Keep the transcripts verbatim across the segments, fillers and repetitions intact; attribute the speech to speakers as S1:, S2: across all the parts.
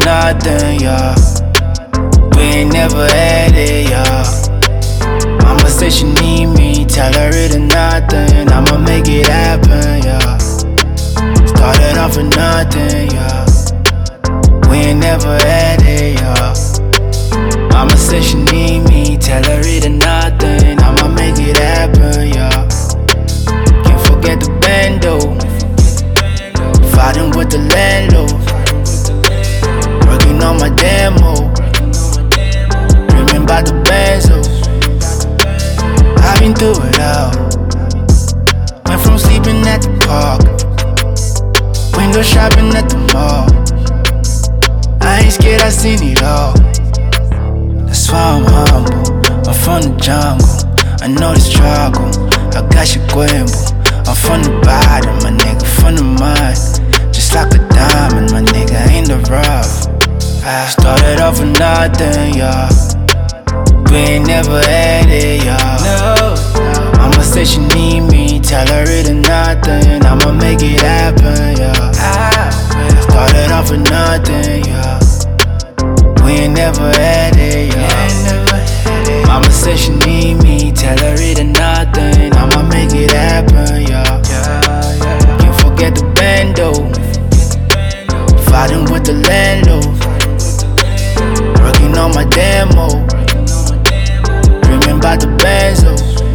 S1: nothing, yeah. We ain't never had it, yeah. Mama say she need me, tell her it or nothing. I'ma make it happen, yeah. Started off with nothing, yeah. We ain't never had it, yeah. Mama say she need me, tell her it or nothing. I'ma make it happen, yeah. Can't forget the bando, fighting with the landlord, working on my demo, dreaming about the benzo. I've been through it all. Went from sleeping at the park, window shopping at the mall. I ain't scared, I seen it all. That's why I'm humble. I'm from the jungle, I know the struggle. I got your cuervo. I'm from the bottom, my nigga, from the mud. Just like a diamond, my nigga, in the rough. I started off with nothing, yeah. We ain't never had it, yeah. No. Mama say she need me, tell her it or nothing. I'ma make it happen, yeah. Started off with nothing, yeah. We ain't never had it, yeah. Mama say she need me, tell her it or nothing. I'ma make it happen, yeah. Can't forget the bando, fighting with the landlord, working on my demo, dreaming about the benzo.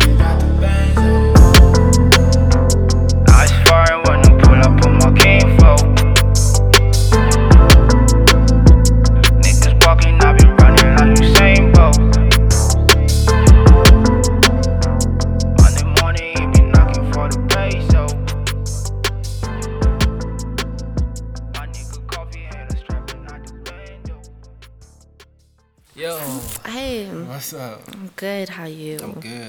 S1: I was foreign when I pull up on my king folk. Niggas walking, I been running like Usain Bolt. Monday morning, he be knocking for the peso. My nigga coffee and a strapping out the bando.
S2: Yo,
S3: Hey,
S2: what's up?
S3: I'm good. How you?
S2: I'm good.